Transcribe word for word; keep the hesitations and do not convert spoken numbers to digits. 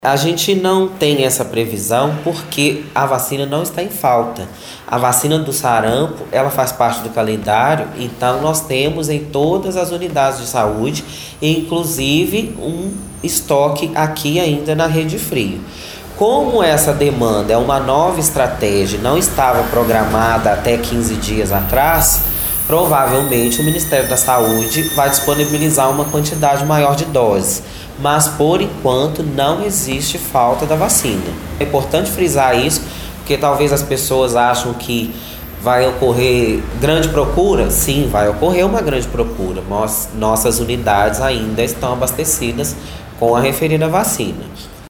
A gente não tem essa previsão porque a vacina não está em falta. A vacina do sarampo, ela faz parte do calendário, então nós temos em todas as unidades de saúde, inclusive um estoque aqui ainda na Rede Frio. Como essa demanda é uma nova estratégia, não estava programada até quinze dias atrás, provavelmente o Ministério da Saúde vai disponibilizar uma quantidade maior de doses. Mas por enquanto não existe falta da vacina. É importante frisar isso, porque talvez as pessoas acham que vai ocorrer grande procura. Sim, vai ocorrer uma grande procura. Nós, nossas unidades ainda estão abastecidas com a referida vacina.